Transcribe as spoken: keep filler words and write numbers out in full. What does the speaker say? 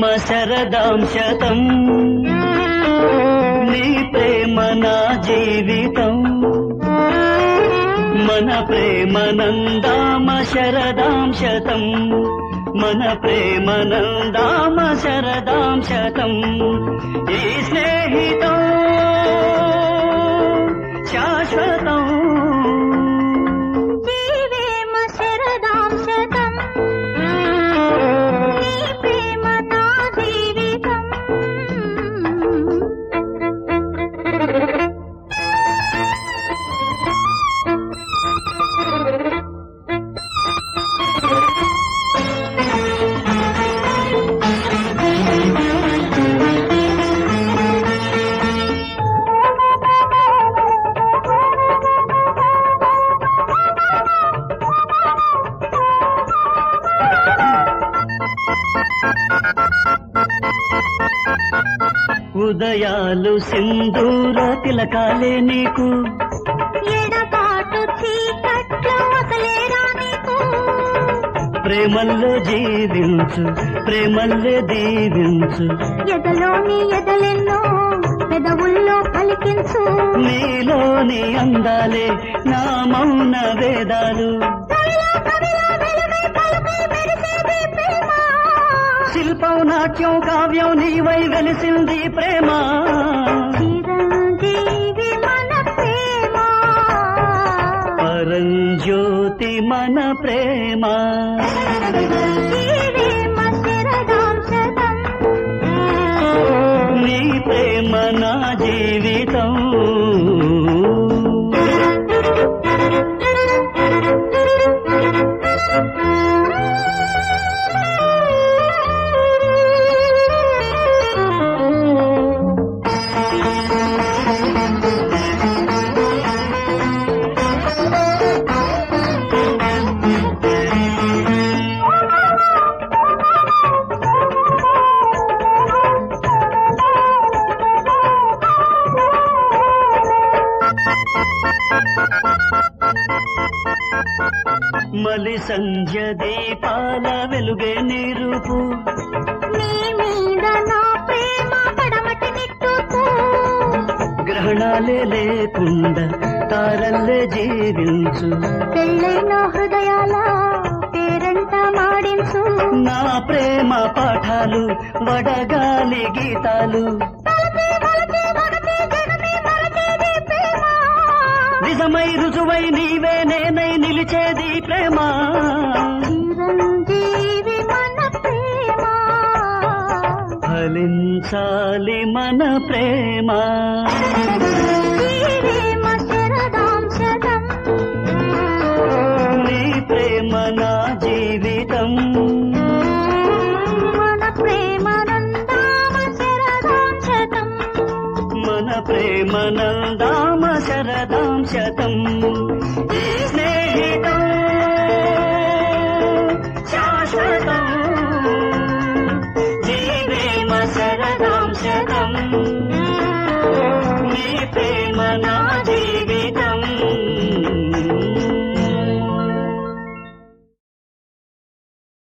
శరదాం శతం నీ ప్రేమ నా జీవితం మన ప్రేమ నందామ శరదాం శతం మన ప్రేమ నందామ శరదాం శతం ఈ స్నేహితం శాశ్వతం ఉదయాలు సింధూర తిలకాలే నీకు ఎడబాటు చీకట్లో వసలేరా నీకు ప్రేమల్లో జీవించు ప్రేమల్లే దీవించు ఎదలోని ఎదలెన్నో పెదవుల్లో పలికించు నీలోని అందాలే నా మౌన వేదాలు శిల్పం నాట్యం కావ్యం నీవై వెలిసింది ప్రేమ చిరంజీవి మన ప్రేమ పరంజ్యోతి మన ప్రేమ నీ ప్రేమ నా జీవితం మలి సంధ్య దీపాల వెలుగే నీరుపు నీ మీద నా ప్రేమ పడమటి నిట్టుకు గ్రహణాలే లేకుండా తారల్లే జీవించు పెళ్ళైన హృదయాల పేరంట మాడించు నా ప్రేమ పాఠాలు వడగాలి గీతాలు నిజమై రుజువై నీవే నేనై నిలిచేది ప్రేమ చిరంజీవి మన ప్రేమ ఫలించాలి మన ప్రేమ శరదాం శతం నీ ప్రేమ నా జీవితం మన ప్రేమ నందామ శరదాం శతం మన ప్రేమ నందామ శరదాం శతం